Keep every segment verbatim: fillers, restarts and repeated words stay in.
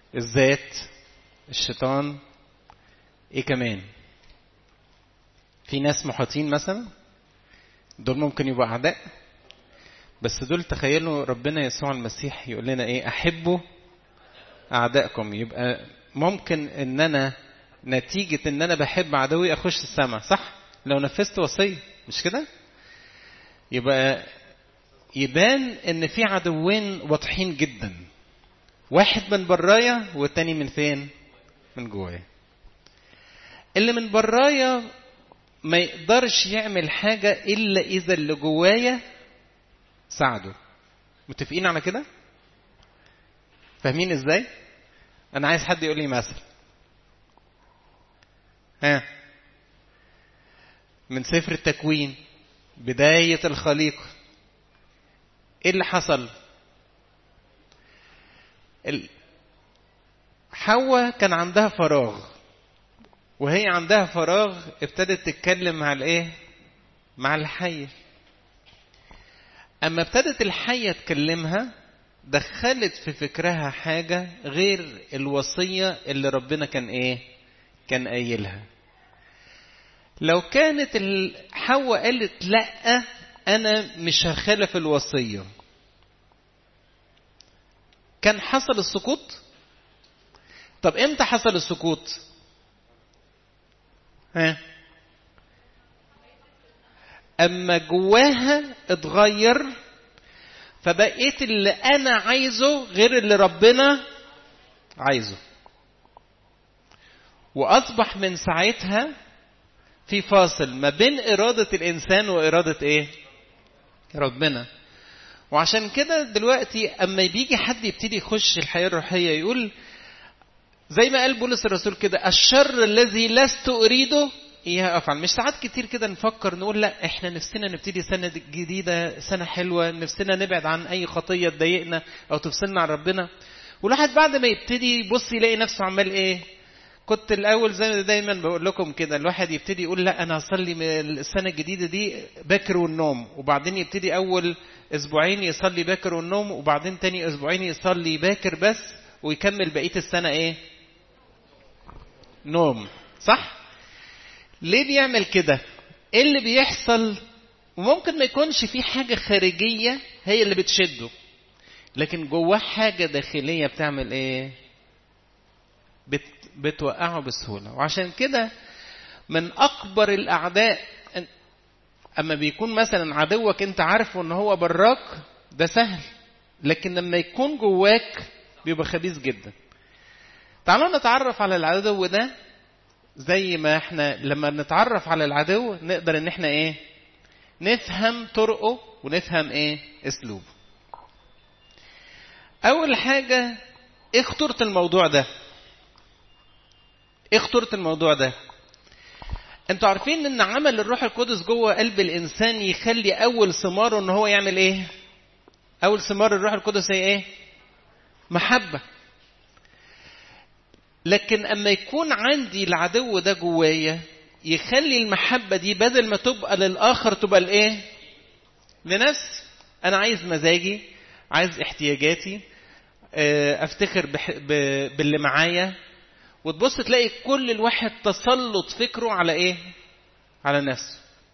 الذات، الشيطان، ايه كمان؟ في ناس محاطين مثلا، دول ممكن يبقوا اعداء. بس دول تخيلوا ربنا يسوع المسيح يقول لنا ايه؟ احبوا اعدائكم. يبقى ممكن ان انا نتيجة ان انا بحب عدوي اخش السماء، صح؟ لو نفذت وصية، مش كده؟ يبقى يبان ان في عدوين واضحين جدا، واحد من برايا والتاني من فين؟ من جوايا. اللي من برايا ما يقدرش يعمل حاجة الا اذا اللي جوايا ساعده. متفقين على كده؟ فاهمين ازاي؟ انا عايز حد يقول لي مثل. ها، من سفر التكوين، بداية الخليقة، ايه اللي حصل؟ حواء كان عندها فراغ، وهي عندها فراغ ابتدت تتكلم مع الايه؟ مع الحية. اما ابتدت الحية تكلمها، دخلت في فكرها حاجة غير الوصية اللي ربنا كان ايه؟ كان قايلها. لو كانت حواء قالت لا انا مش هخالف الوصية، كان حصل السقوط. طب امتى حصل السقوط؟ ها، اما جواها اتغير، فبقيت اللي انا عايزه غير اللي ربنا عايزه، واصبح من ساعتها في فاصل ما بين ارادة الانسان وارادة ايه؟ ربنا. وعشان كده دلوقتي اما بيجي حد يبتدي يخش الحياة الروحية يقول زي ما قال بولس الرسول كده: الشر الذي لست اريده اياه افعل. مش ساعات كتير كده نفكر نقول لا احنا نفسنا نبتدي سنة جديدة، سنة حلوة، نفسنا نبعد عن اي خطية تضايقنا او تفصلنا عن ربنا، والواحد بعد ما يبتدي يبص يلاقي نفسه عمال ايه؟ كنت الاول زي ما دايما بقول لكم كده، الواحد يبتدي يقول لا انا هصلي السنة الجديدة دي باكر والنوم، وبعدين يبتدي اول اسبوعين يصلي باكر والنوم، وبعدين تاني اسبوعين يصلي باكر بس، ويكمل بقية السنة ايه؟ نوم. صح؟ ليه بيعمل كده؟ ايه اللي بيحصل؟ وممكن ما يكونش في حاجة خارجية هي اللي بتشده، لكن جواه حاجة داخلية بتعمل ايه؟ بت بتوقعه بسهولة. وعشان كده من اكبر الاعداء، اما بيكون مثلا عدوك انت عارفه ان هو براك، ده سهل، لكن لما يكون جواك بيبقى خبيث جدا. تعالوا نتعرف على العدو ده. زي ما احنا لما نتعرف على العدو نقدر ان احنا ايه؟ نفهم طرقه ونفهم ايه؟ اسلوبه. اول حاجة، ايه خطورة الموضوع ده؟ ايه خطورة الموضوع ده؟ انتوا عارفين ان عمل الروح القدس جوه قلب الانسان يخلي اول ثماره ان هو يعمل ايه؟ اول ثمار الروح القدس هي ايه؟ محبة. لكن اما يكون عندي العدو ده جوايا، يخلي المحبة دي بدل ما تبقى للآخر تبقى لإيه؟ لنفسي. أنا عايز مزاجي، عايز احتياجاتي، أفتخر باللي معايا، وتبص تلاقي كل الواحد تسلط فكره على إيه؟ على نفسه.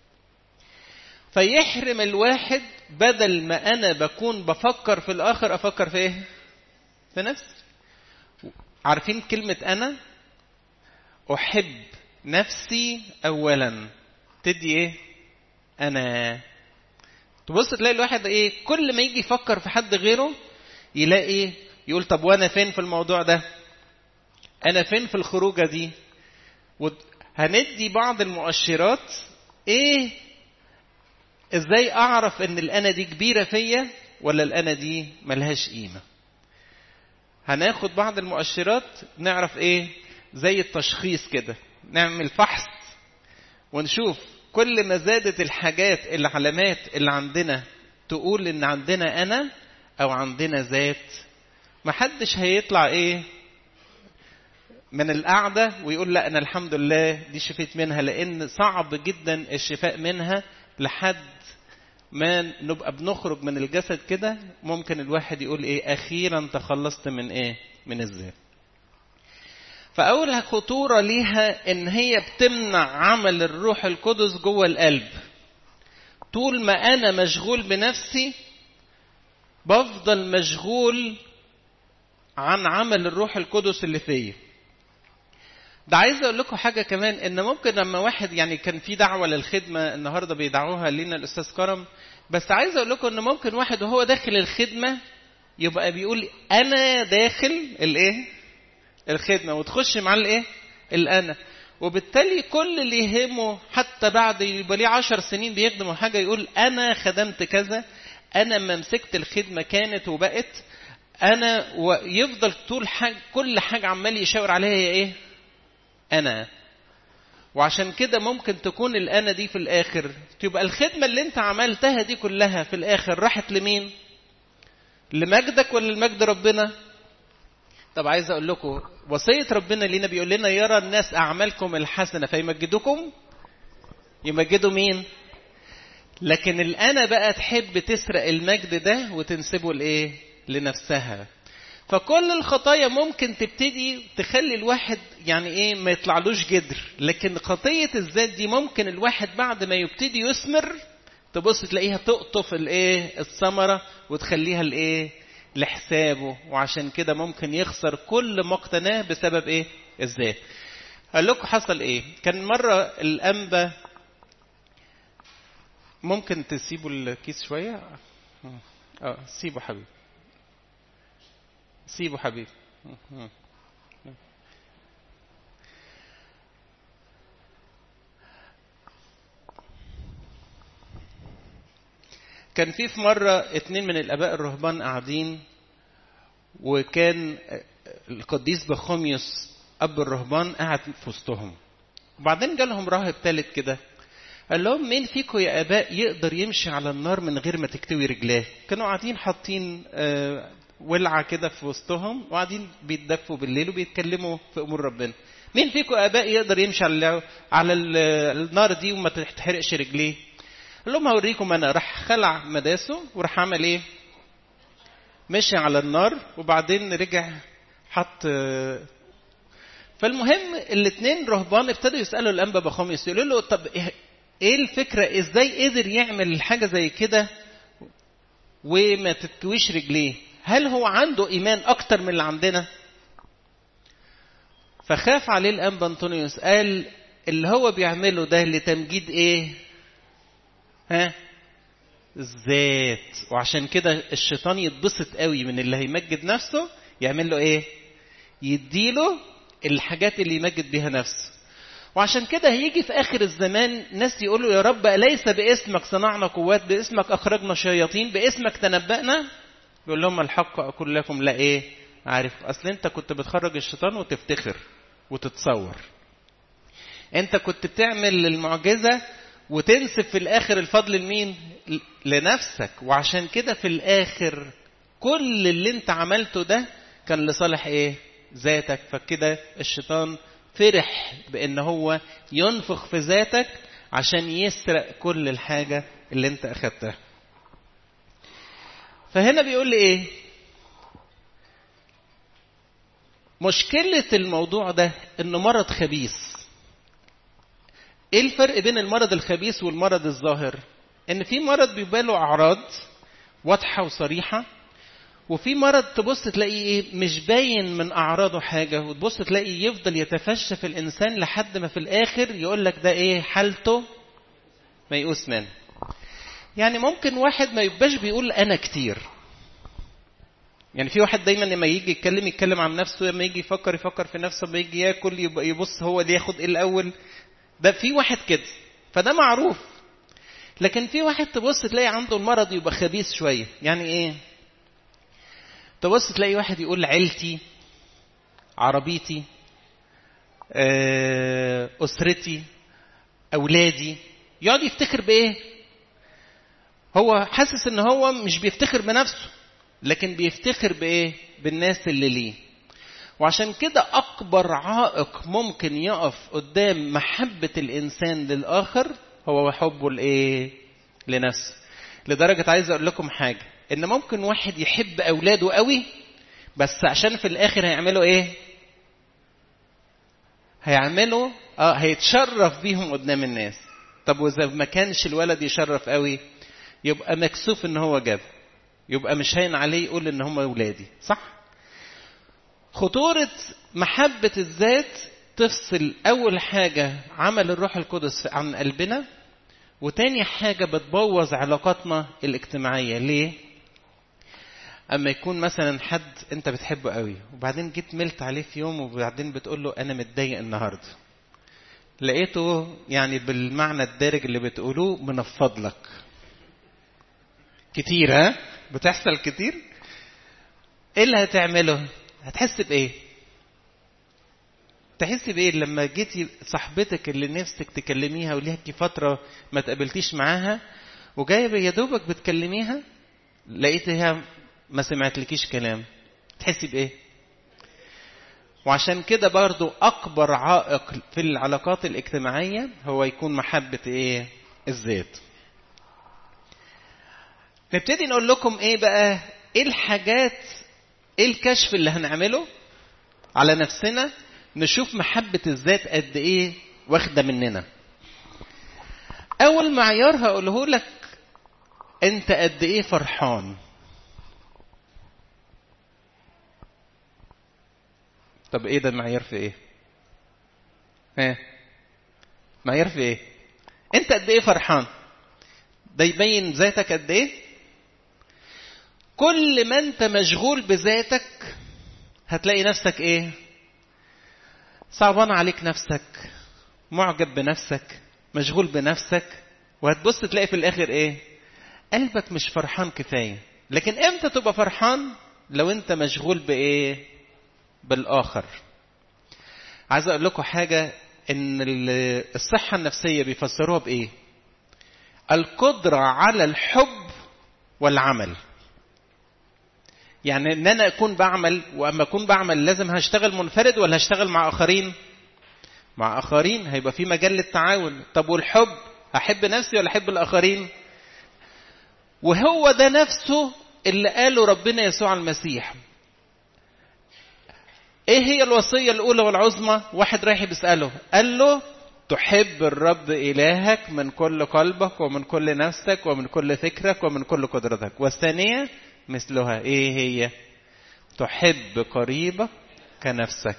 فيحرم الواحد، بدل ما أنا بكون بفكر في الآخر أفكر في إيه؟ في نفسي. عارفين كلمة أنا؟ أحب نفسي أولا، تدي إيه؟ أنا. تبص تلاقي الواحد إيه؟ كل ما يجي يفكر في حد غيره يلاقي يقول طب وأنا فين في الموضوع ده؟ أنا فين في الخروجة دي؟ هندي بعض المؤشرات إيه؟ إزاي أعرف إن الأنا دي كبيرة فيا ولا الأنا دي ملهاش قيمة؟ هناخد بعض المؤشرات نعرف ايه؟ زي التشخيص كده، نعمل فحص ونشوف كل ما زادت الحاجات العلامات اللي عندنا تقول ان عندنا انا او عندنا ذات، محدش هيطلع ايه من القعدة ويقول لا انا الحمد لله دي شفيت منها، لان صعب جدا الشفاء منها لحد ما نبقى بنخرج من الجسد كده. ممكن الواحد يقول ايه؟ اخيرا تخلصت من ايه؟ من الذات. فأول خطورة ليها إن هي بتمنع عمل الروح القدس جوه القلب. طول ما أنا مشغول بنفسي بفضل مشغول عن عمل الروح القدس اللي فيا. ده عايز أقول لكم حاجة كمان، إن ممكن لما واحد يعني كان في دعوة للخدمة النهاردة بيدعوها لنا الأستاذ كرم، بس عايز أقول لكم إن ممكن واحد وهو داخل الخدمة يبقى بيقول أنا داخل الإيه؟ الخدمة، وتخش مع الإيه؟ الأنا. وبالتالي كل اللي يهمه حتى بعد يبقى ليه عشر سنين بيخدموا حاجة يقول أنا خدمت كذا، أنا ما مسكت الخدمة كانت وبقت، أنا، ويفضل طول حاجة كل حاجة عمال يشاور عليها هي إيه؟ أنا. وعشان كده ممكن تكون الأنا دي في الآخر تبقى الخدمة اللي أنت عملتها دي كلها في الآخر راحت لمين؟ لمجدك ولا لمجد ربنا؟ طب عايز أقول لكم وصية ربنا لينا بيقول لنا يرى الناس أعمالكم الحسنة فيمجدوكم. يمجدوا مين؟ لكن الأنا بقى تحب تسرق المجد ده وتنسبه لإيه؟ لنفسها. فكل الخطايا ممكن تبتدي تخلي الواحد يعني ايه ما يطلعلوش جدر، لكن خطية الذات دي ممكن الواحد بعد ما يبتدي يثمر تبص تلاقيها تقطف الايه الثمرة وتخليها الايه لحسابه، وعشان كده ممكن يخسر كل ما اقتناه بسبب ايه؟ الذات. قال لكم حصل ايه؟ كان مرة الأنبا، ممكن تسيبوا الكيس شوية؟ اه سيبوا حبيبي، سيبوا حبيبي. كان في في مرة اتنين من الآباء الرهبان قاعدين، وكان القديس بخوميوس أب الرهبان قاعد في وسطهم، وبعدين جالهم راهب ثالث كده قال لهم مين فيكم يا آباء يقدر يمشي على النار من غير ما تكتوي رجلاه؟ كانوا قاعدين حاطين ولعة كده في وسطهم وقاعدين بيتدفوا بالليل وبيتكلموا في أمور ربنا. مين فيكم آباء يقدر يمشي على على النار دي وما تحرقش رجليه؟ قال لهم هوريكم أنا. راح خلع مداسه وراح عمل إيه؟ مشي على النار وبعدين رجع حط. فالمهم الاثنين رهبان ابتدوا يسألوا الأنبا بخوميوس يقولوا له طب ايه الفكرة؟ ازاي قدر يعمل حاجة زي كده وما تتكويش رجليه؟ هل هو عنده ايمان اكتر من اللي عندنا؟ فخاف عليه الأنبا أنطونيوس، قال اللي هو بيعمله ده لتمجيد ايه؟ ها؟ الذات. وعشان كده الشيطان يتبسط قوي من اللي هيمجد نفسه، يعمل له ايه؟ يديله الحاجات اللي يمجد بها نفسه. وعشان كده هيجي في آخر الزمان ناس يقولوا يا رب أليس باسمك صنعنا قوات، باسمك أخرجنا شياطين، باسمك تنبأنا؟ يقول لهم الحق أقول لكم لا إيه عارف. أصل أنت كنت بتخرج الشيطان وتفتخر وتتصور، أنت كنت بتعمل المعجزة وتنسب في الآخر الفضل لمين؟ لنفسك. وعشان كده في الآخر كل اللي أنت عملته ده كان لصالح إيه؟ ذاتك. فكده الشيطان فرح بأن هو ينفخ في ذاتك عشان يسرق كل الحاجة اللي انت أخدتها. فهنا بيقول لي ايه؟ مشكلة الموضوع ده انه مرض خبيث. ايه الفرق بين المرض الخبيث والمرض الظاهر؟ ان في مرض بيبقى له اعراض واضحة وصريحة، وفي مرض تبص تلاقي ايه مش باين من اعراضه حاجة، وتبص تلاقي يفضل يتفشى في الانسان لحد ما في الاخر يقول لك ده ايه حالته ميؤوس منه. يعني ممكن واحد ما يبقاش بيقول انا كتير، يعني في واحد دايما لما يجي يتكلم يتكلم عن نفسه، لما يجي يفكر يفكر في نفسه، لما يجي ياكل يبقى يبص هو اللي ياخد ايه الاول. ده في واحد كده فده معروف. لكن في واحد تبص تلاقي عنده المرض يبقى خبيث شوية. يعني ايه؟ تبص تلاقي واحد يقول عيلتي، عربيتي، أسرتي، أولادي، يقعد يفتخر بإيه؟ هو حاسس إن هو مش بيفتخر بنفسه، لكن بيفتخر بإيه؟ بالناس اللي ليه. وعشان كده أكبر عائق ممكن يقف قدام محبة الإنسان للآخر هو حبه لإيه؟ لنفسه. لدرجة عايز أقول لكم حاجة، إن ممكن واحد يحب أولاده قوي بس عشان في الآخر هيعملوا إيه؟ هيعملوا اه هيتشرف بيهم قدام الناس. طب واذا ما كانش الولد يشرف قوي يبقى مكسوف ان هو جاب، يبقى مش هين عليه يقول ان هم اولادي، صح؟ خطورة محبة الذات تفصل اول حاجة عمل الروح القدس عن قلبنا، وتاني حاجة بتبوظ علاقاتنا الاجتماعية. ليه؟ اما يكون مثلا حد انت بتحبه قوي وبعدين جيت ملت عليه في يوم وبعدين بتقول له انا متضايق النهارده، لقيته يعني بالمعنى الدارج اللي بتقولوه منفض لك كتير. ها بتحصل كتير. ايه اللي هتعمله؟ هتحس بايه؟ تحس بايه لما جيتي صاحبتك اللي نفسك تكلميها وليكي فتره ما تقابلتيش معاها وجايه يا دوبك بتكلميها لقيتها ما سمعتلكيش كلام، تحسي بايه؟ وعشان كده برضو اكبر عائق في العلاقات الاجتماعيه هو يكون محبه ايه؟ الذات. نبتدي نقول لكم ايه بقى، ايه الحاجات، ايه الكشف اللي هنعمله على نفسنا نشوف محبه الذات قد ايه واخده مننا. اول معيار هقوله لك، انت قد ايه فرحان. طب ايه ده المعيار في ايه؟ ها معيار في ايه؟ انت قد ايه فرحان ده يبين ذاتك قد ايه. كل ما انت مشغول بذاتك هتلاقي نفسك ايه؟ صعبان عليك نفسك، معجب بنفسك، مشغول بنفسك، وهتبص تلاقي في الاخر ايه؟ قلبك مش فرحان كفاية. لكن امتى تبقى فرحان؟ لو انت مشغول بايه؟ بالاخر. عايز اقول لكم حاجة، ان الصحة النفسية بيفسروها بايه؟ القدرة على الحب والعمل. يعني ان انا اكون بعمل، واما اكون بعمل لازم هشتغل منفرد ولا هشتغل مع اخرين؟ مع اخرين، هيبقى في مجال للتعاون. طب والحب، احب نفسي ولا احب الاخرين؟ وهو ده نفسه اللي قاله ربنا يسوع المسيح. ايه هي الوصية الاولى والعظمى؟ واحد رايح بيسأله قال له تحب الرب الهك من كل قلبك ومن كل نفسك ومن كل فكرك ومن كل قدرتك، والثانية مثلها ايه هي؟ تحب قريبك كنفسك.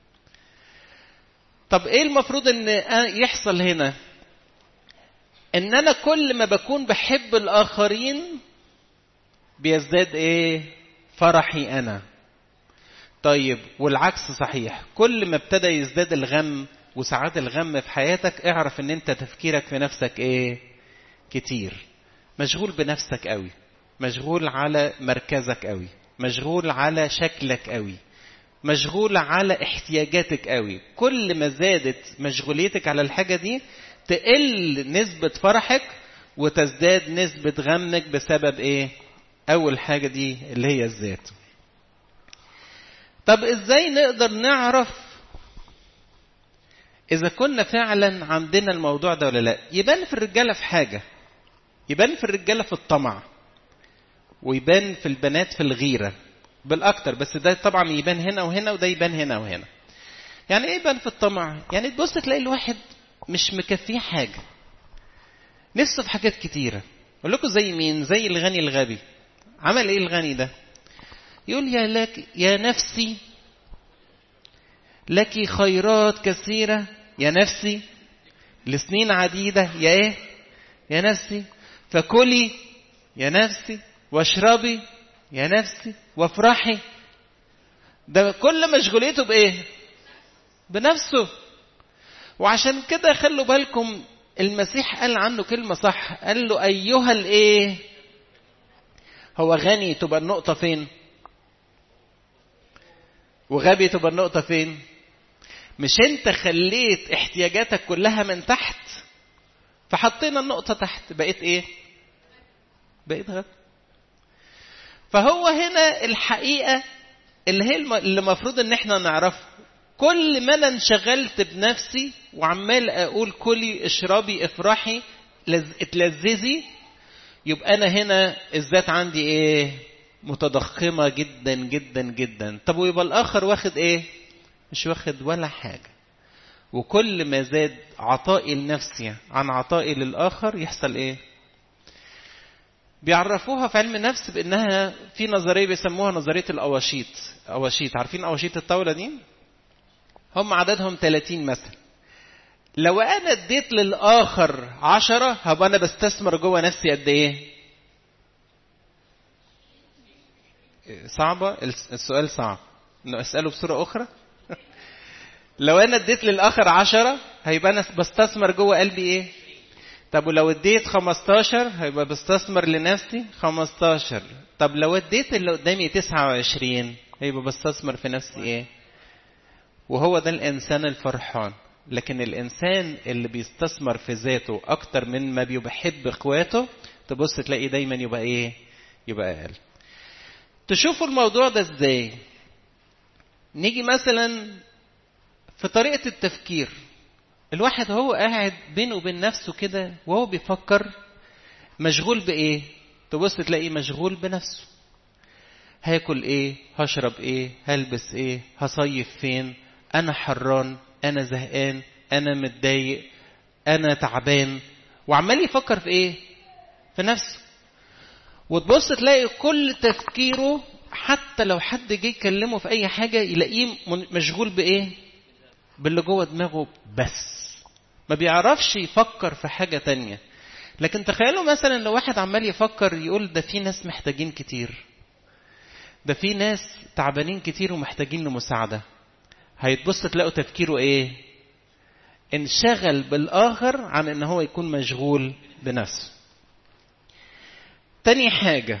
طب ايه المفروض ان يحصل هنا؟ ان انا كل ما بكون بحب الاخرين بيزداد ايه؟ فرحي انا. طيب والعكس صحيح، كل ما ابتدى يزداد الغم وساعات الغم في حياتك اعرف ان انت تفكيرك في نفسك ايه؟ كتير، مشغول بنفسك قوي، مشغول على مركزك قوي، مشغول على شكلك قوي، مشغول على احتياجاتك قوي. كل ما زادت مشغوليتك على الحاجة دي تقل نسبة فرحك وتزداد نسبة غمك. بسبب ايه؟ اول حاجة دي اللي هي الذات. طب ازاي نقدر نعرف اذا كنا فعلا عندنا الموضوع ده ولا لا؟ يبان في الرجالة في حاجة، يبان في الرجالة في الطمع، ويبان في البنات في الغيرة بالاكتر، بس ده طبعا يبان هنا وهنا وده يبان هنا وهنا. يعني ايه يبان في الطمع؟ يعني تبص تلاقي الواحد مش مكفيه حاجة، نفسه في حاجات كتيرة. اقول لكم زي مين؟ زي الغني الغبي. عمل ايه الغني ده؟ يقول يا لك يا نفسي لك خيرات كثيرة يا نفسي لسنين عديدة يا ايه؟ يا نفسي فكلي يا نفسي واشربي يا نفسي وافرحي. ده كل مشغوليته بايه؟ بنفسه. وعشان كده خلوا بالكم المسيح قال عنه كلمة صح، قال له ايها الايه؟ هو غني تبقى النقطة فين؟ وغبي تبقى النقطة فين؟ مش انت خليت احتياجاتك كلها من تحت فحطينا النقطة تحت، بقيت ايه؟ بقيت غبي. فهو هنا الحقيقة اللي هي اللي مفروض ان احنا نعرف، كل ما انا انشغلت بنفسي وعمال اقول كلي اشربي افرحي اتلذذي، يبقى انا هنا الذات عندي ايه؟ متضخمة جدا جدا جدا. طب ويبقى الاخر واخد ايه؟ مش واخد ولا حاجة. وكل ما زاد عطائي لنفسي عن عطائي للآخر يحصل إيه؟ بيعرفوها في علم النفس بأنها في نظرية بيسموها نظرية الأواشيط. أواشيط، عارفين أواشيط الطاولة دي؟ هم عددهم ثلاثين مثلا. لو أنا اديت للآخر عشرة هبقى أنا بستثمر جوه نفسي قد إيه؟ صعبة؟ السؤال صعب. أسأله بصورة أخرى. لو أنا اديت للآخر عشرة هيبقى أنا بستثمر جوه قلبي إيه؟ طب ولو اديت خمستاشر هيبقى بستثمر لنفسي خمستاشر. طب لو اديت اللي قدامي تسعة وعشرين هيبقى بستثمر في نفسي إيه؟ وهو ده الإنسان الفرحان. لكن الإنسان اللي بيستثمر في ذاته أكتر من ما بيحب إخواته تبص تلاقي دايما يبقى إيه؟ يبقى أقل. تشوفوا الموضوع ده إزاي؟ نيجي مثلا في طريقة التفكير. الواحد هو قاعد بينه وبين نفسه كده وهو بيفكر مشغول بإيه؟ تبص تلاقيه مشغول بنفسه. هاكل إيه؟ هشرب إيه؟ هلبس إيه؟ هصيف فين؟ أنا حران، أنا زهقان، أنا متضايق، أنا تعبان، وعمال يفكر في إيه؟ في نفسه. وتبص تلاقي كل تفكيره حتى لو حد جه يكلمه في أي حاجة يلاقيه مشغول بإيه؟ باللي جوه دماغه بس. ما بيعرفش يفكر في حاجة تانية. لكن تخيلوا مثلا لو واحد عمال يفكر يقول ده في ناس محتاجين كتير، ده في ناس تعبانين كتير ومحتاجين لمساعدة، هيتبص تلاقوا تفكيره ايه؟ انشغل بالآخر عن ان هو يكون مشغول بنفسه. تاني حاجة،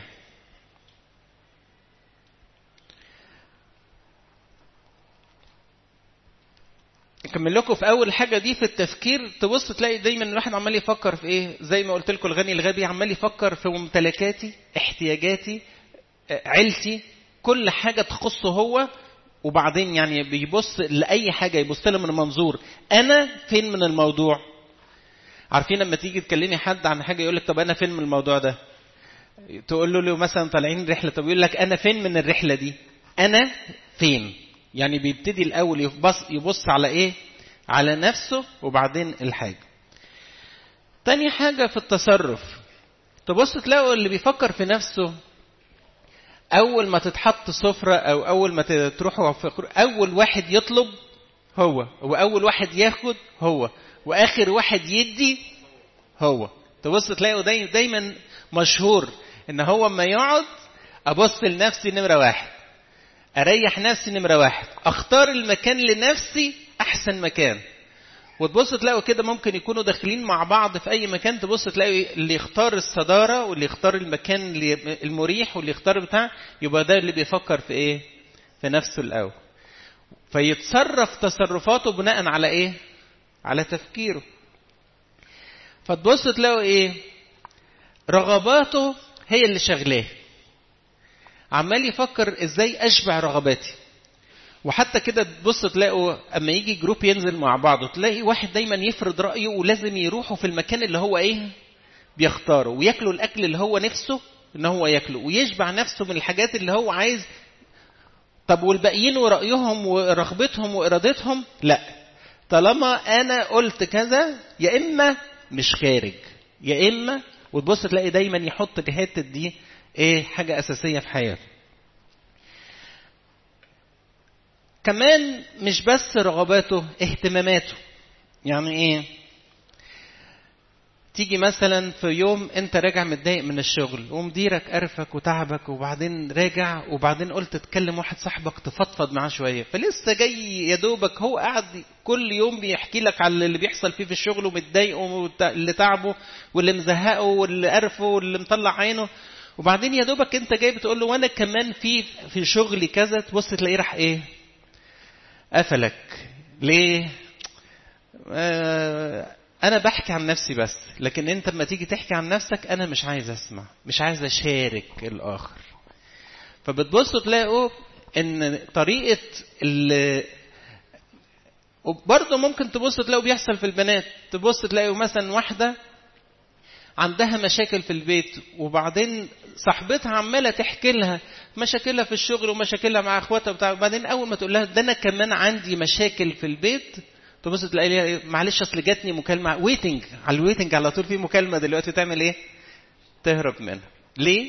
اكمل لكم في اول حاجة دي في التفكير. تبص تلاقي دايما الواحد عمال يفكر في ايه؟ زي ما قلت لكم الغني الغبي عمال يفكر في ممتلكاتي، احتياجاتي، عيلتي، كل حاجة تخصه هو. وبعدين يعني بيبص لأي حاجة يبص لها من منظور أنا فين من الموضوع. عارفين لما تيجي تكلمي حد عن حاجة يقول لك طب أنا فين من الموضوع ده؟ تقول له له مثلا طالعين رحلة، طب يقول لك أنا فين من الرحلة دي؟ أنا فين؟ يعني بيبتدي الأول يبص, يبص على إيه؟ على نفسه وبعدين الحاجة. تاني حاجة في التصرف، تبص تلاقوا اللي بيفكر في نفسه أول ما تتحط سفرة أو أول ما تروحوا أول واحد يطلب هو، وأول واحد ياخد هو، وآخر واحد يدي هو. تبص تلاقوا دايما, دايما مشهور إن هو ما يقعد أبص لنفسي نمرة واحد، أريح نفسي نمرة واحد، أختار المكان لنفسي أحسن مكان. وتبص تلاقوا كده ممكن يكونوا داخلين مع بعض في أي مكان، تبص تلاقوا اللي يختار الصدارة واللي يختار المكان المريح واللي يختار بتاع، يبقى ده اللي بيفكر في إيه؟ في نفسه الأول. فيتصرف تصرفاته بناء على إيه؟ على تفكيره. فتبص تلاقوا إيه؟ رغباته هي اللي شغلاه، عمال يفكر إزاي أشبع رغباتي. وحتى كده تبص تلاقوا اما يجي جروب ينزل مع بعضه تلاقي واحد دايما يفرض رأيه ولازم يروحوا في المكان اللي هو ايه بيختاره، وياكلوا الاكل اللي هو نفسه ان هو ياكله، ويشبع نفسه من الحاجات اللي هو عايز. طب والباقيين ورأيهم ورغبتهم وارادتهم لا، طالما انا قلت كذا يا اما مش خارج يا اما. وتبص تلاقي دايما يحط الحته دي ايه حاجه اساسيه في حياته. كمان مش بس رغباته، اهتماماته. يعني ايه؟ تيجي مثلا في يوم انت راجع متضايق من الشغل ومديرك قرفك وتعبك، وبعدين راجع وبعدين قلت تكلم واحد صاحبك تفضفض معاه شويه، فلسه جاي يا دوبك هو قاعد كل يوم بيحكي لك على اللي بيحصل فيه في الشغل ومتضايقه واللي تعبه واللي مزهقه واللي قرفه واللي مطلع عينه، وبعدين يا دوبك انت جاي بتقول له وانا كمان في في شغلي كذا، تبص تلاقيه راح ايه؟ قفلك. ليه؟ آه أنا بحكي عن نفسي بس، لكن أنت لما تيجي تحكي عن نفسك أنا مش عايز أسمع، مش عايز أشارك الآخر. فبتبصوا تلاقوا إن طريقة ال وبرضه ممكن تبصوا تلاقوا بيحصل في البنات. تبص تلاقوا مثلا واحدة عندها مشاكل في البيت، وبعدين صاحبتها عمالة تحكي لها مشاكلها في الشغل ومشاكلها مع اخواتها وبتاع، وبعدين اول ما تقول لها ده انا كمان عندي مشاكل في البيت، تبص تلاقي معلش اصل جاتني مكالمه ويتنج على الويتنج على طول، في مكالمه دلوقتي تعمل ايه؟ تهرب منها. ليه؟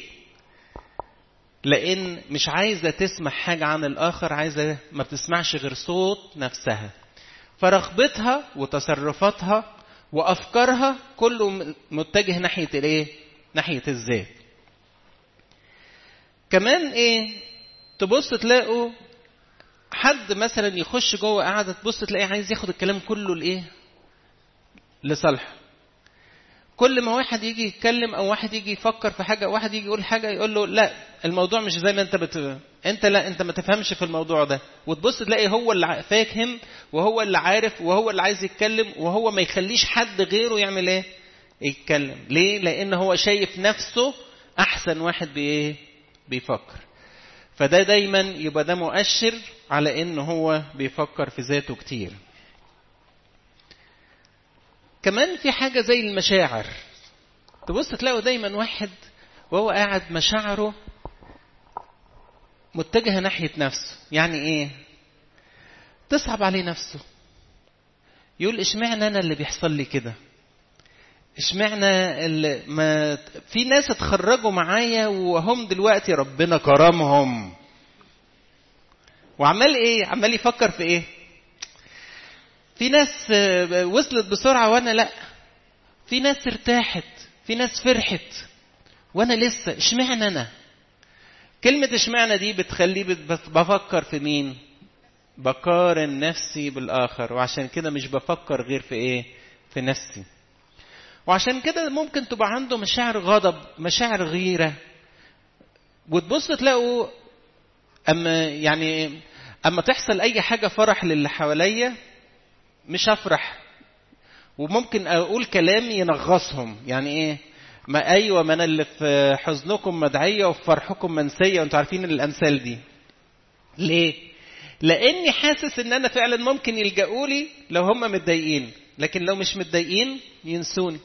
لان مش عايزه تسمع حاجه عن الاخر، عايزه ما بتسمعش غير صوت نفسها. فرغبتها وتصرفاتها وافكارها كله متجه ناحيه الايه؟ ناحيه الذات. كمان ايه؟ تبص تلاقوا حد مثلا يخش جوه قاعده، تبص تلاقيه عايز ياخد الكلام كله لايه؟ لصالحه. كل ما واحد يجي يتكلم او واحد يجي يفكر في حاجه، واحد يجي يقول حاجه، يقول له لا الموضوع مش زي ما انت بت... انت لا انت ما تفهمش في الموضوع ده. وتبص تلاقي هو اللي فاهم وهو اللي عارف وهو اللي عايز يتكلم، وهو ما يخليش حد غيره يعمل ايه؟ يتكلم. ليه؟ لان هو شايف نفسه احسن واحد بايه؟ بيفكر. فده دايما يبقى ده مؤشر على ان هو بيفكر في ذاته كتير. كمان في حاجة زي المشاعر. تبص تلاقوا دايما واحد وهو قاعد مشاعره متجهة ناحية نفسه. يعني ايه؟ تصعب عليه نفسه، يقول اشمعنى انا اللي بيحصل لي كده؟ اشمعنى اللي ما في ناس اتخرجوا معايا وهم دلوقتي ربنا كرمهم؟ وعمال ايه؟ عمال يفكر في ايه؟ في ناس وصلت بسرعة وانا لا، في ناس ارتاحت، في ناس فرحت وانا لسه، اشمعنى انا؟ كلمة اشمعنى دي بتخليه بفكر في مين؟ بقارن نفسي بالاخر، وعشان كده مش بفكر غير في ايه؟ في نفسي. وعشان كده ممكن تبقى عنده مشاعر غضب، مشاعر غيرة. وتبص تلاقوا اما يعني اما تحصل اي حاجة فرح للي حواليا مش هفرح، وممكن اقول كلام ينغصهم. يعني ايه؟ ما ايوه ما انا اللي في حزنكم مدعيه وفي فرحكم منسيه، وانتوا عارفين الامثال دي. ليه؟ لاني حاسس ان انا فعلا ممكن يلجأوا لي لو هم متضايقين، لكن لو مش متضايقين ينسوني.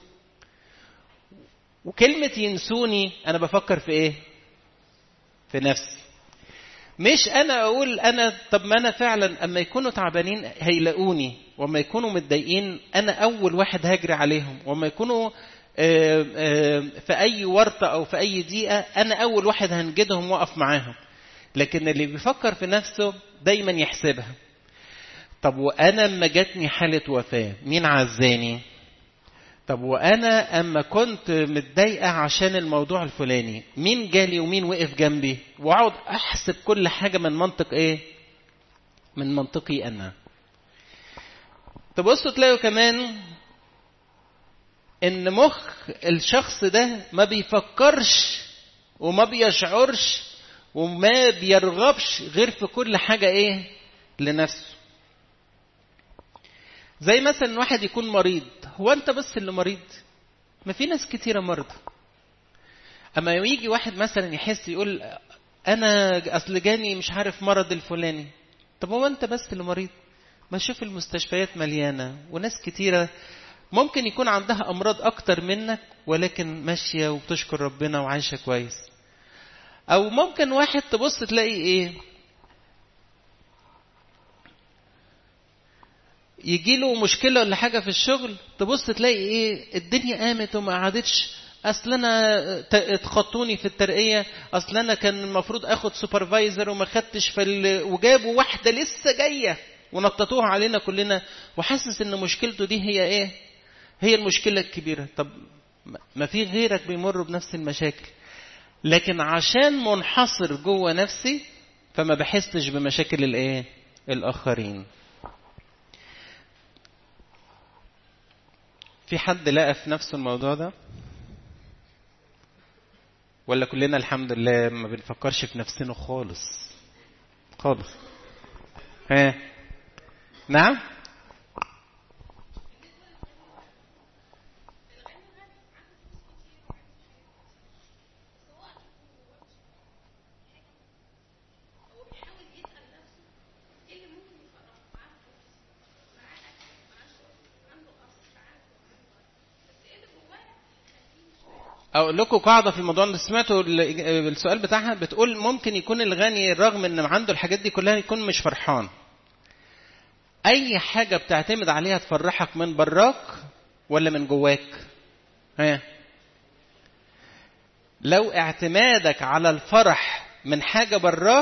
وكلمه ينسوني انا بفكر في ايه؟ في نفسي. مش انا اقول انا طب ما انا فعلا اما يكونوا تعبانين هيلاقوني، وما يكونوا متضايقين انا اول واحد هاجري عليهم، وما يكونوا في اي ورطه او في اي ضيقه انا اول واحد هنجدهم واقف معاهم. لكن اللي بيفكر في نفسه دايما يحسبها. طب وانا اما جاتني حاله وفاه مين عزاني؟ طب وانا اما كنت متضايقه عشان الموضوع الفلاني مين جالي ومين وقف جنبي؟ واقعد احسب كل حاجه من منطق ايه؟ من منطقي انا. تبصوا تلاقوا كمان ان مخ الشخص ده ما بيفكرش وما بيشعرش وما بيرغبش غير في كل حاجه ايه؟ لنفسه. زي مثلا واحد يكون مريض، هو انت بس اللي مريض؟ ما في ناس كتيرة مرضى. اما يجي واحد مثلا يحس يقول انا اصل جاني مش عارف مرض الفلاني، طب هو انت بس اللي مريض؟ ما شوف المستشفيات مليانة وناس كتيرة ممكن يكون عندها امراض اكتر منك ولكن ماشية وبتشكر ربنا وعايشة كويس. او ممكن واحد تبص تلاقي ايه؟ يجي له مشكلة ولا حاجة في الشغل، تبص تلاقي ايه؟ الدنيا قامت وما قعدتش. اصل انا اتخطوني في الترقية، اصل انا كان المفروض اخد سوبرفايزر وما خدتش في ال... وجابوا واحدة لسه جاية ونططوها علينا كلنا، وحاسس ان مشكلته دي هي ايه؟ هي المشكلة الكبيرة. طب ما في غيرك بيمر بنفس المشاكل، لكن عشان منحصر جوه نفسي فما بحسش بمشاكل الايه؟ الاخرين. في حد لقى في نفسه الموضوع ده؟ ولا كلنا الحمد لله ما بنفكرش في نفسنا خالص خالص؟ ها؟ نعم؟ أقول لكم قاعدة في الموضوع اللي سمعته السؤال بتاعها، بتقول ممكن يكون الغني رغم ان عنده الحاجات دي كلها يكون مش فرحان. اي حاجة بتعتمد عليها تفرحك من براك ولا من جواك؟ ها، لو اعتمادك على الفرح من حاجة براك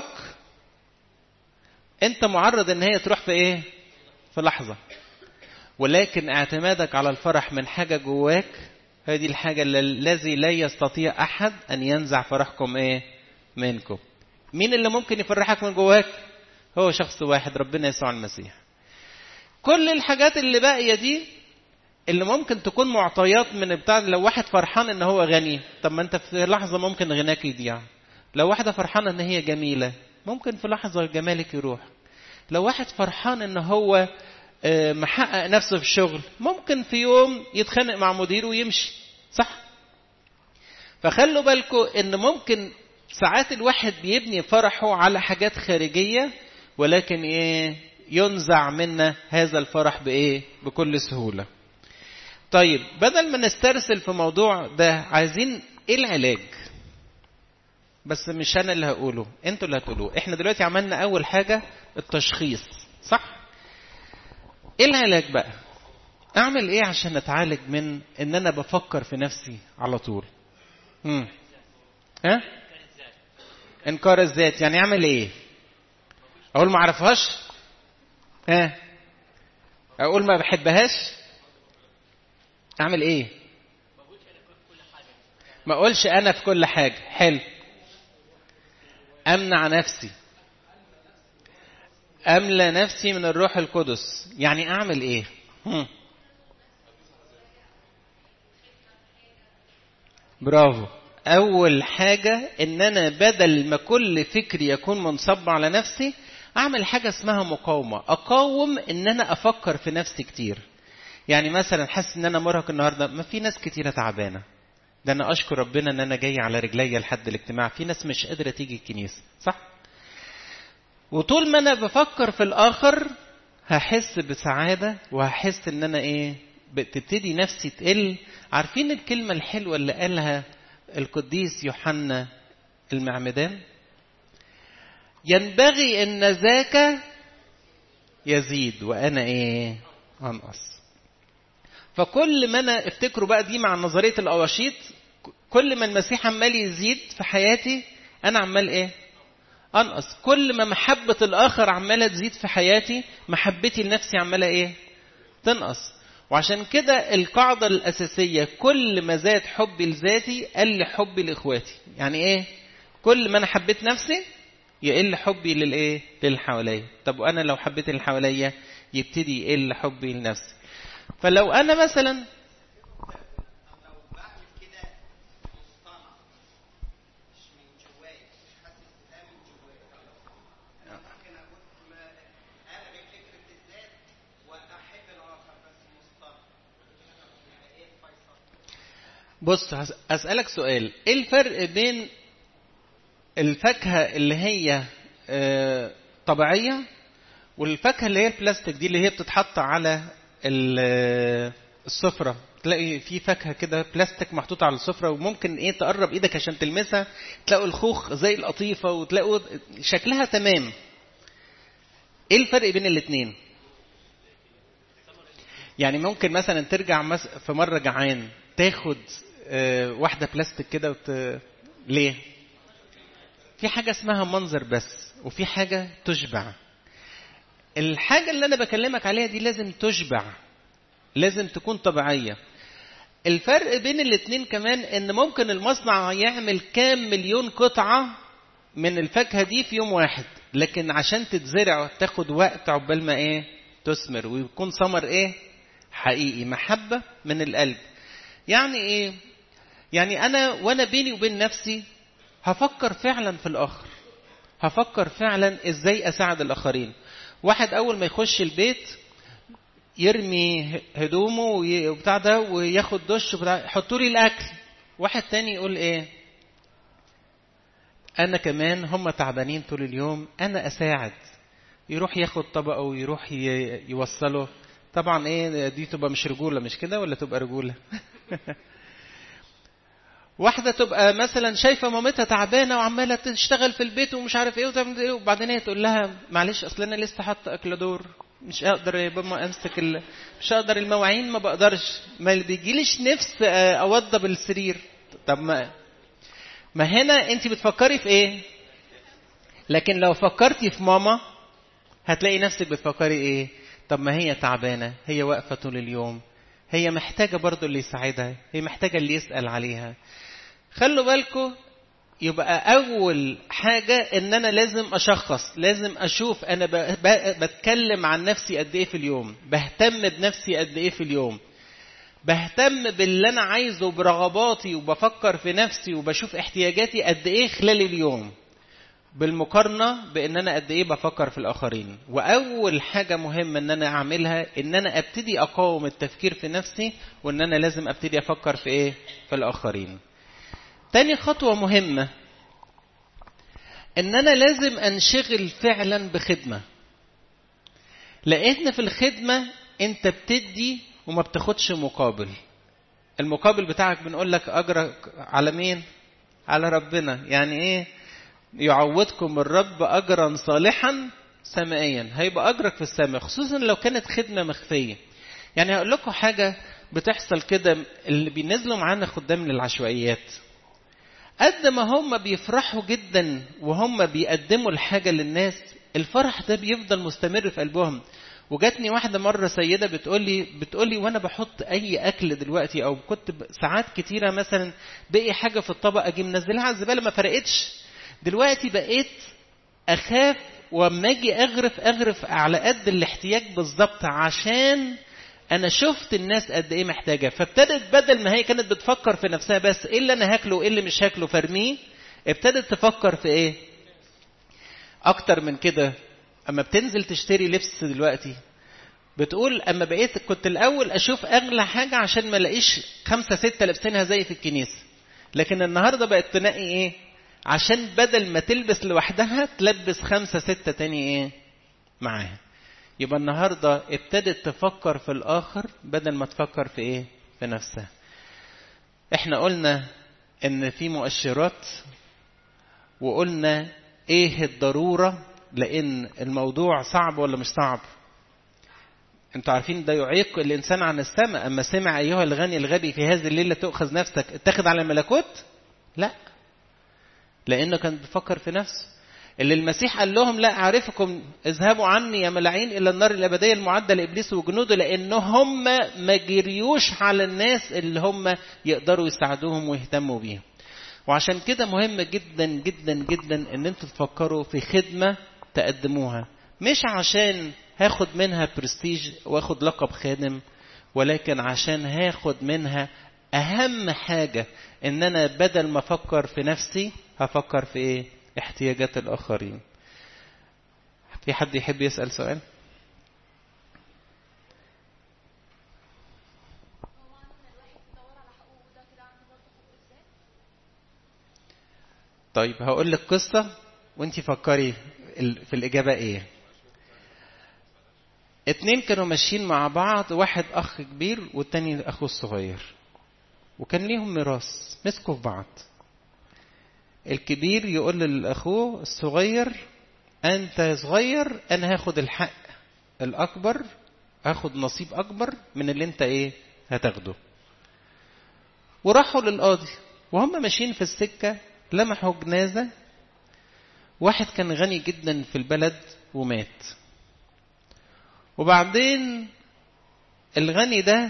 انت معرض ان هي تروح في ايه؟ في لحظة. ولكن اعتمادك على الفرح من حاجة جواك هذه الحاجة الذي لا يستطيع احد ان ينزع فرحكم ايه؟ منكم. مين اللي ممكن يفرحك من جواك؟ هو شخص واحد، ربنا يسوع المسيح. كل الحاجات اللي باقية دي اللي ممكن تكون معطيات من بتاع، لو واحد فرحان ان هو غني، طب ما انت في لحظة ممكن غناك يضيع. لو واحدة فرحانة ان هي جميلة ممكن في لحظة جمالك يروح. لو واحد فرحان ان هو محقق نفسه في الشغل ممكن في يوم يتخانق مع مديره ويمشي، صح؟ فخلوا بالكم ان ممكن ساعات الواحد بيبني فرحه على حاجات خارجية، ولكن ايه؟ ينزع منا هذا الفرح بايه؟ بكل سهولة. طيب بدل ما نسترسل في موضوع ده، عايزين ايه العلاج؟ بس مش انا اللي هقوله، انتوا اللي هتقولوه. احنا دلوقتي عملنا اول حاجة التشخيص، صح؟ ايه العلاج بقى؟ اعمل ايه عشان اتعالج من ان انا بفكر في نفسي على طول؟ امم ها انكار الذات. يعني اعمل ايه؟ اقول ما اعرفهاش؟ ها اقول ما بحبهاش؟ اعمل ايه؟ ما اقولش انا في كل حاجة. حلو. امنع نفسي، املى نفسي من الروح القدس. يعني اعمل ايه؟ هم. برافو. اول حاجة ان انا بدل ما كل فكري يكون منصب على نفسي، اعمل حاجة اسمها مقاومة. اقاوم ان انا افكر في نفسي كتير. يعني مثلا حاسس ان انا مرهق النهاردة، ما في ناس كتيرة تعبانة، ده انا اشكر ربنا ان انا جاي على رجلي لحد الاجتماع. في ناس مش قادرة تيجي الكنيسة، صح؟ وطول ما انا بفكر في الاخر هحس بسعادة، وهحس ان انا ايه؟ بتبتدي نفسي تقل. عارفين الكلمة الحلوة اللي قالها القديس يوحنا المعمدان؟ ينبغي ان ذاك يزيد وانا ايه؟ انقص. فكل ما انا افتكروا بقى دي مع نظرية الأواشيط، كل ما المسيح عمال يزيد في حياتي انا عمال ايه؟ انقص. كل ما محبة الاخر عمالة تزيد في حياتي، محبتي لنفسي عمالة ايه؟ تنقص. وعشان كده القاعدة الاساسية، كل ما زاد حبي لذاتي قل حبي لاخواتي. يعني ايه؟ كل ما انا حبيت نفسي يقل حبي للايه؟ للي حواليا. طب وانا لو حبيت اللي حواليا يبتدي يقل حبي لنفسي. فلو انا مثلا بص أسألك سؤال، ايه الفرق بين الفاكهة اللي هي طبيعية والفاكهة اللي هي البلاستيك دي اللي هي بتتحط على السفرة؟ تلاقي في فاكهة كده بلاستيك محطوطة على السفرة، وممكن ايه تقرب ايدك عشان تلمسها تلاقوا الخوخ زي القطيفة وتلاقوا شكلها تمام. ايه الفرق بين الاتنين؟ يعني ممكن مثلا ترجع في مرة جعان تاخد واحدة بلاستيك كده وت... ليه؟ في حاجة اسمها منظر بس، وفي حاجة تشبع. الحاجة اللي أنا بكلمك عليها دي لازم تشبع، لازم تكون طبيعية. الفرق بين الاتنين كمان ان ممكن المصنع يعمل كام مليون قطعة من الفاكهة دي في يوم واحد، لكن عشان تتزرع تاخد وقت عقبال ما ايه؟ تثمر ويكون ثمر ايه؟ حقيقي، محبة من القلب. يعني ايه؟ يعني انا وانا بيني وبين نفسي هفكر فعلا في الاخر، هفكر فعلا ازاي اساعد الاخرين. واحد اول ما يخش البيت يرمي هدومه وبتاع ده وياخد دش يحطوا لي الاكل، واحد تاني يقول ايه؟ انا كمان هم تعبانين طول اليوم انا اساعد، يروح ياخد طبقه ويروح يوصله. طبعا ايه دي؟ تبقى مش رجوله، مش كده ولا تبقى رجوله؟ واحده تبقى مثلا شايفه مامتها تعبانه وعماله تشتغل في البيت ومش عارف ايه وتعمل ايه، وبعدين هي تقول لها معلش اصل انا لسه حاطه اكل دور مش اقدر يا ماما امسك ال... مش اقدر المواعين، ما بقدرش، ما بيجيليش نفس اوضب السرير. طب ما ما هنا انت بتفكري في ايه؟ لكن لو فكرتي في ماما هتلاقي نفسك بتفكري ايه؟ طب ما هي تعبانه، هي واقفه طول اليوم، هي محتاجه برضو اللي يساعدها، هي محتاجه اللي يسأل عليها. خلوا بالكم، يبقى أول حاجة إن أنا لازم أشخص، لازم أشوف أنا بتكلم عن نفسي قد إيه في اليوم، بهتم بنفسي قد إيه في اليوم، بهتم باللي أنا عايزه برغباتي، وبفكر في نفسي وبشوف احتياجاتي قد إيه خلال اليوم، بالمقارنة بإن أنا قد إيه بفكر في الآخرين. وأول حاجة مهمة إن أنا أعملها إن أنا أبتدي أقاوم التفكير في نفسي، وإن أنا لازم أبتدي أفكر في إيه؟ في الآخرين. تاني خطوة مهمة ان انا لازم انشغل فعلا بخدمة، لان في الخدمة انت بتدي وما بتاخدش مقابل. المقابل بتاعك بنقول لك اجرك على مين؟ على ربنا. يعني ايه؟ يعوضكم الرب اجرا صالحا سمائيا، هيبقى اجرك في السماء، خصوصا لو كانت خدمة مخفية. يعني هقول لكم حاجة بتحصل كده، اللي بينزلوا معانا خدام للعشوائيات قد ما هم بيفرحوا جدا وهم بيقدموا الحاجة للناس، الفرح ده بيفضل مستمر في قلبهم. وجاتني واحدة مرة سيدة بتقولي بتقولي وانا بحط اي اكل دلوقتي، او كنت ساعات كتيرة مثلا بقي حاجة في الطبق اجي منزلها على الزبالة ما فرقتش، دلوقتي بقيت اخاف واما اجي اغرف اغرف على قد الاحتياج بالظبط، عشان انا شفت الناس قد ايه محتاجه. فابتدت بدل ما هي كانت بتفكر في نفسها بس ايه اللي انا هاكله وايه اللي مش هاكله فرميه، ابتدت تفكر في ايه اكتر من كده. اما بتنزل تشتري لبس دلوقتي بتقول اما بقيت كنت الاول اشوف اغلى حاجه عشان ما الاقيش خمسه سته لابسينها زي في الكنيسه، لكن النهارده بقت تنقي ايه عشان بدل ما تلبس لوحدها تلبس خمسه سته تاني ايه معاها. يبقى النهاردة ابتدت تفكر في الآخر بدل ما تفكر في إيه؟ في نفسها. إحنا قلنا إن في مؤشرات، وقلنا إيه الضرورة، لأن الموضوع صعب ولا مش صعب؟ أنتوا عارفين ده يعيق الإنسان عن السماء. أما سمع أيها الغني الغبي في هذه الليلة تأخذ نفسك، اتخذ على الملكوت؟ لا، لأنه كان بيفكر في نفسه. اللي المسيح قال لهم لا أعرفكم اذهبوا عني يا ملاعين إلى النار الأبدية المعدة لإبليس وجنوده، لأنهم ما جريوش على الناس اللي هم يقدروا يساعدوهم ويهتموا بيهم. وعشان كده مهم جدا جدا جدا ان انتوا تفكروا في خدمة تقدموها، مش عشان هاخد منها برستيج واخد لقب خادم، ولكن عشان هاخد منها أهم حاجة، ان انا بدل ما افكر في نفسي هفكر في ايه؟ احتياجات الآخرين. في حد يحب يسأل سؤال؟ طيب هقول لك قصة وانتي فكري في الإجابة ايه. اتنين كانوا ماشيين مع بعض، واحد أخ كبير والتاني أخوه الصغير، وكان ليهم ميراث، مسكوا في بعض. الكبير يقول للأخوه الصغير أنت صغير، أنا هاخد الحق الأكبر، هاخد نصيب أكبر من اللي أنت إيه هتاخده. وراحوا للقاضي، وهم ماشيين في السكة لمحوا جنازة واحد كان غني جدا في البلد ومات. وبعدين الغني ده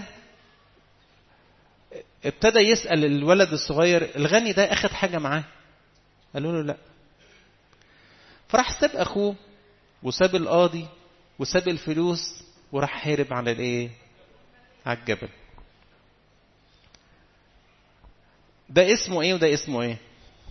ابتدى يسأل الولد الصغير الغني ده أخد حاجة معاه؟ قالوا له لا. فراح ساب أخوه وساب القاضي وساب الفلوس وراح هرب على الايه؟ على الجبل. ده اسمه ايه وده اسمه ايه؟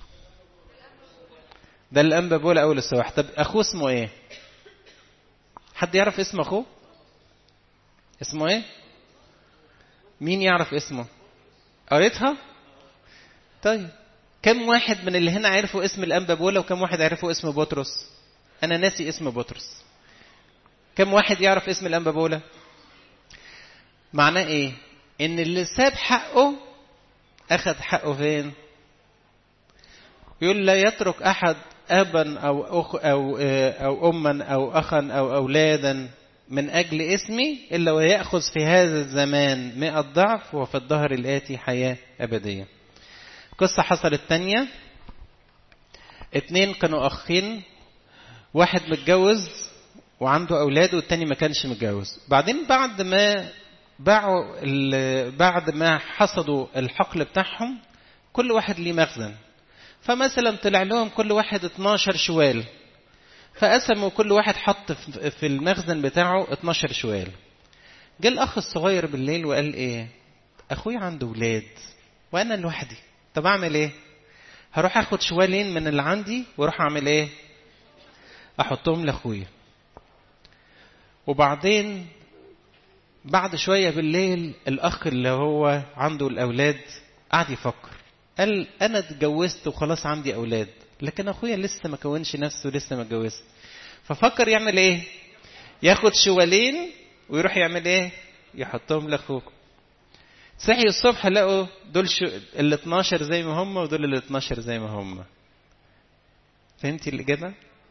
ده الأنبا بولا أول السواح. طب أخوه اسمه ايه؟ حد يعرف اسم أخوه؟ اسمه ايه؟ مين يعرف اسمه؟ قريتها؟ طيب كم واحد من اللي هنا عرفوا اسم الأنبا بولا وكم واحد عرفوا اسم بطرس؟ أنا ناسي اسم بطرس. كم واحد يعرف اسم الأنبا بولا؟ معناه ايه؟ ان اللي ساب حقه أخذ حقه فين؟ يقول لا يترك أحد أبا أو أخ أو أو أما أو أخا أو أولادا من أجل اسمي إلا ويأخذ في هذا الزمان مئة ضعف وفي الدهر الآتي حياة أبدية. قصة حصلت تانية، اتنين كانوا أخين، واحد متجوز وعنده أولاد والتاني ما كانش متجوز. بعدين بعد ما باعوا بعد ما حصدوا الحقل بتاعهم كل واحد ليه مخزن، فمثلا طلع لهم كل واحد اتناشر شوال، فقسموا كل واحد حط في المخزن بتاعه اتناشر شوال. جه الأخ الصغير بالليل وقال إيه؟ أخوي عنده ولاد وأنا لوحدي، طب أعمل إيه؟ هروح أخد شوالين من اللي عندي وأروح أعمل إيه؟ أحطهم لأخويا. وبعدين بعد شوية بالليل الأخ اللي هو عنده الأولاد قعد يفكر، قال أنا اتجوزت وخلاص عندي أولاد، لكن أخويا لسه ما كونش نفسه ولسه ما اتجوزت. ففكر يعمل إيه؟ ياخد شوالين ويروح يعمل إيه؟ يحطهم لأخوه. صحي الصبح لقوا دول شو... ال اتناشر زي ما هم ودول ال اتناشر زي ما هم. فهمتي الإجابة؟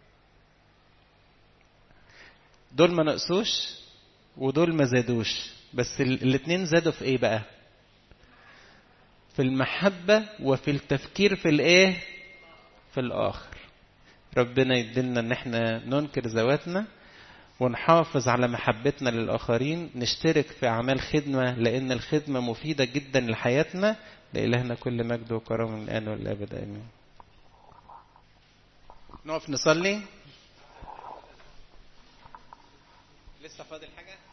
دول ما نقصوش ودول ما زادوش، بس الاثنين زادوا في ايه بقى؟ في المحبة وفي التفكير في الايه؟ في الآخر. ربنا يدلنا ان احنا ننكر ذواتنا ونحافظ على محبتنا للآخرين، نشترك في أعمال خدمة لأن الخدمة مفيدة جدا لحياتنا. لإلهنا كل مجد وكرم من الآن والأبد آمين. نقف نصلي. لسه فاضل حاجة؟